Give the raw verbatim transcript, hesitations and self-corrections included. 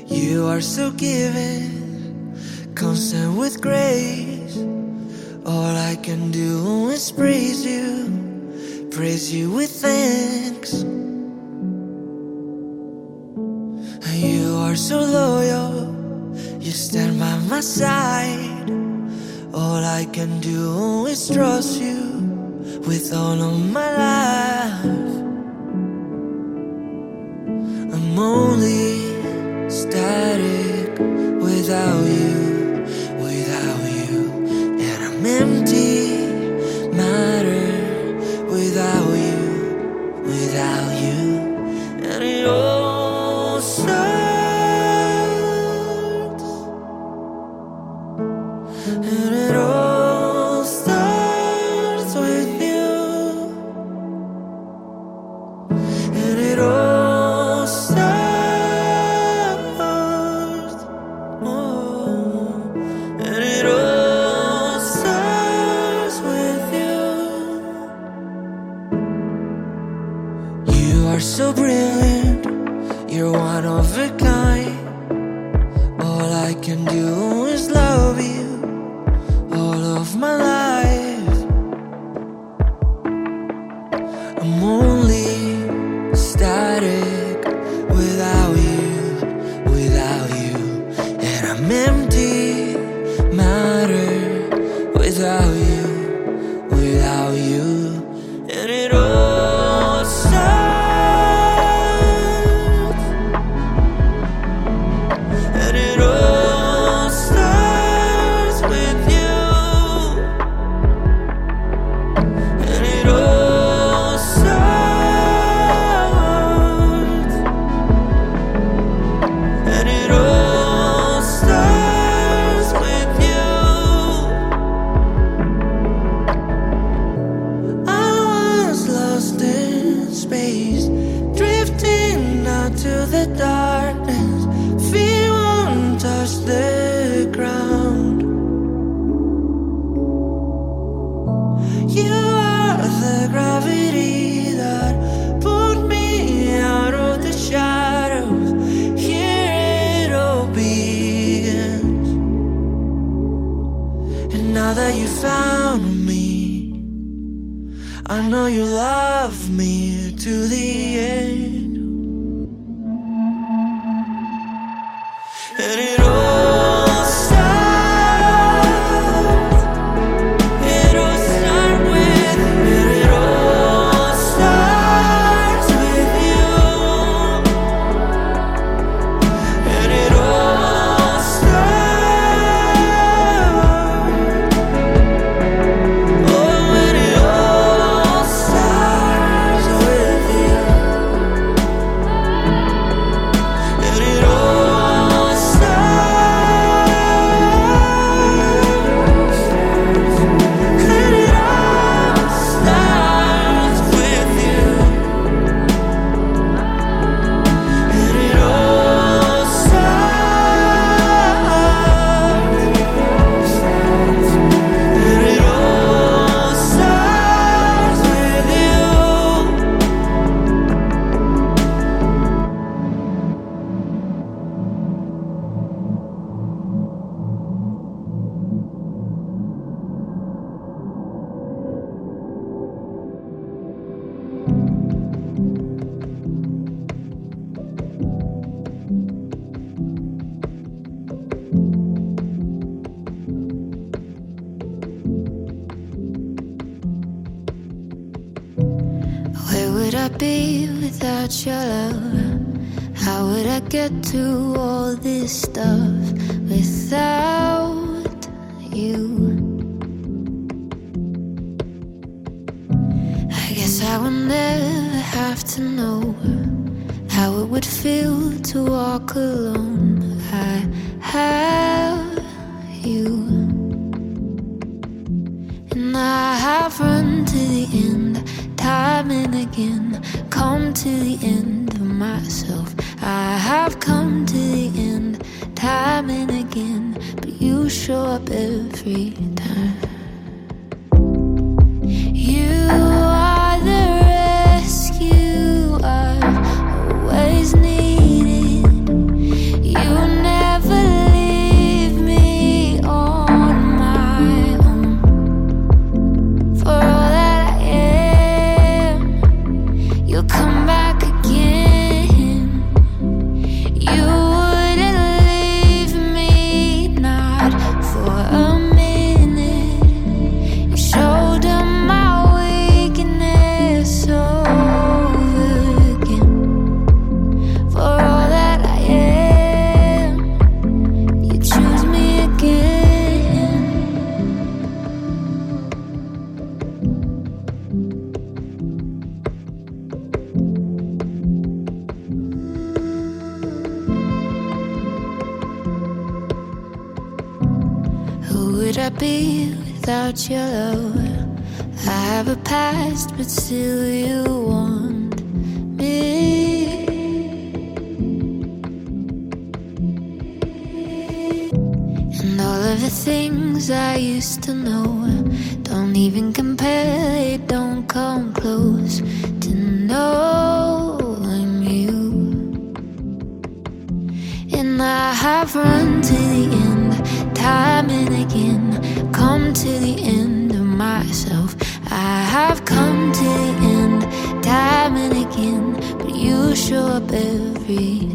You are so giving, constant with grace. All I can do is praise you, praise you with thanks. You are so loyal, you stand by my side. All I can do is trust you with all of my life. I'm only static without you, without you. And I'm empty matter without you, without you. And it all starts, and it all starts with you. And it all starts, oh, and it all starts with you. You are so brilliant, you're one of a kind. All I can do is love you all of my life. I'm only static without you, without you. And I'm empty matter without you, without you. And it all starts, and it all starts with you. And it all starts, and it all starts with you. I was lost in space, drifting out to the darkness. Feet won't touch the ground. You are the gravity that pulled me out of the shadows. Here it all begins. And now that you found me, I know you love me to the end. And it all starts, it all starts with, and it all starts with you. And it all starts, oh, and it all starts with you. And it all starts, and it all starts with you. And it all starts, and it all starts with you. Where would I be without your love? How would I get through all this stuff without you? I guess I will never have to know how it would feel to walk alone. I have you, and I have run to the end, time and again, come to the end of myself. I have come to the end, time and again, but you show up every time. You are the rescue I've always needed. You would I be without your love? I have a past, but still you want me. And all of the things I used to know don't even compare, they don't come close to knowing you. And I have run to the end, time and again, come to the end of myself. I have come to the end, time and again, but you show up every